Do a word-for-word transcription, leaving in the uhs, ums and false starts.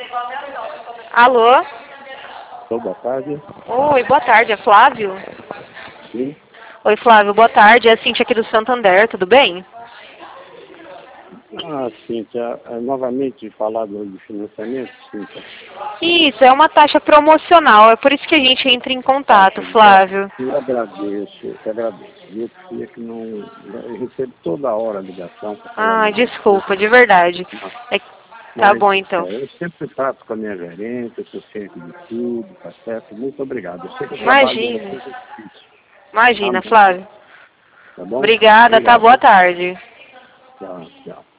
Alô? Então, boa tarde. Oi, boa tarde, é Flávio? Sim. Oi, Flávio, boa tarde, é a Cintia aqui do Santander, tudo bem? Ah, Cíntia, é, novamente falar do de financiamento, Cíntia. Isso, é uma taxa promocional, é por isso que a gente entra em contato, Taxa, Flávio. eu agradeço, eu agradeço. Eu filho que não. Eu recebo toda hora ligação para falar Ah, mal de desculpa, de verdade. mas, É, tá mas bom, então. é, eu sempre trato com a minha gerente, eu sou ciente de tudo, tá certo? Muito obrigado. Eu sei que o trabalho de Imagina, vocês é difícil. Tá imagina, bom? Flávio. Tá bom? Obrigada, tá? Obrigado. Boa tarde. Tchau, tchau.